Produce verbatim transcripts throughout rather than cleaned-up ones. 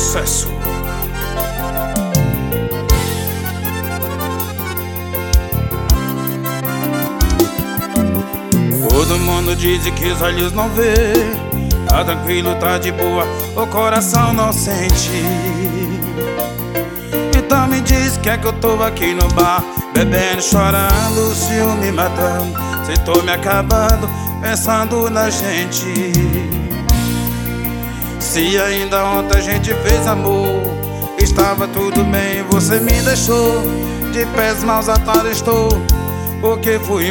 sucesso. Todo mundo diz que os olhos não vê, tá tranquilo, tá de boa, o coração não sente. Então me diz que é que eu tô aqui no bar, bebendo, chorando, ciúme matando. Se tô me acabando, pensando na gente. Se ainda ontem a gente fez amor, estava tudo bem, você me deixou de pés maus atados estou, porque fui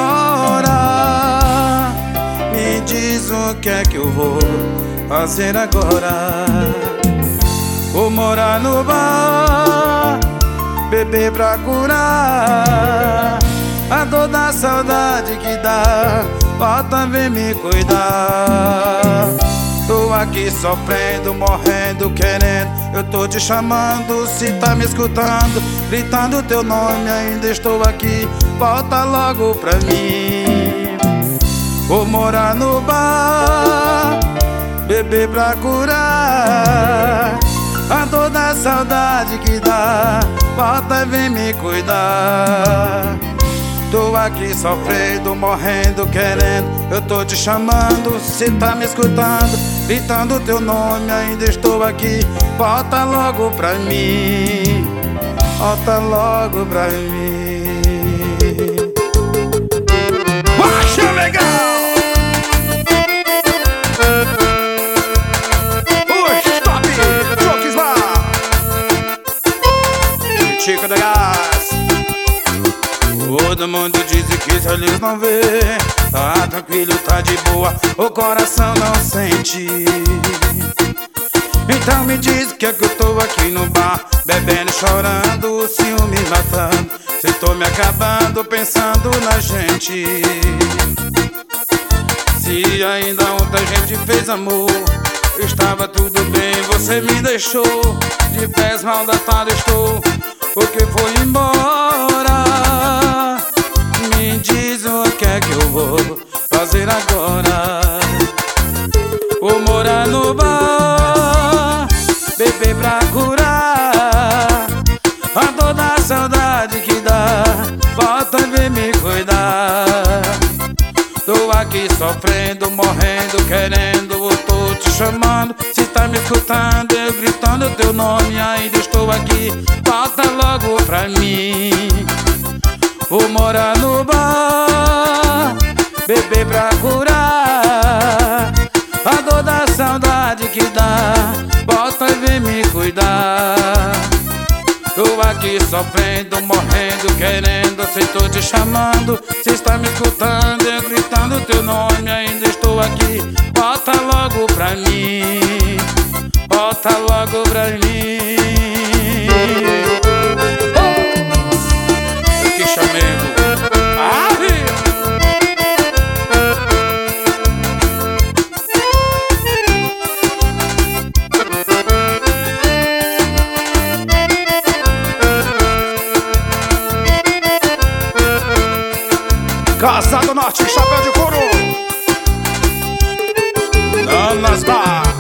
embora. Me diz o que é que eu vou fazer agora. Vou morar no bar, beber pra curar a dor da saudade que dá. Volta, vem me cuidar. Tô aqui sofrendo, morrendo, querendo. Eu tô te chamando, se tá me escutando, gritando teu nome, ainda estou aqui. Volta logo pra mim. Vou morar no bar, beber pra curar a dor da saudade que dá. Volta, vem me cuidar. Tô aqui sofrendo, morrendo, querendo. Eu tô te chamando, se tá me escutando, gritando teu nome, ainda estou aqui. Volta logo pra mim. Volta logo pra mim. Baixa legal! Os top Jokes Bar, Chico da Gás. Todo mundo diz que os olhos não vê, tá tranquilo, tá de boa, o coração não sente. Então me diz que é que eu tô aqui no bar, bebendo, chorando, ciúme matando. Se tô me acabando, pensando na gente. Se ainda ontem a gente fez amor, estava tudo bem, você me deixou de pés mal datado estou, porque foi embora. Me diz o que é que eu vou fazer agora. Vou morar no bar, beber pra curar a dor da saudade que dá. Volta, vem me cuidar. Tô aqui sofrendo, morrendo, querendo. Eu tô te chamando, se tá me escutando, eu gritando teu nome, ainda estou aqui. Volta logo pra mim. Vou morar no bar, beber pra curar a dor da saudade que dá. Volta e vem me cuidar. Tô aqui sofrendo, morrendo, querendo. Se tô te chamando, se está me escutando, eu gritando teu nome, ainda estou aqui. Volta logo pra mim. Volta logo pra mim. Eu que chamei Casa do Norte, chapéu de couro, Danas Bar.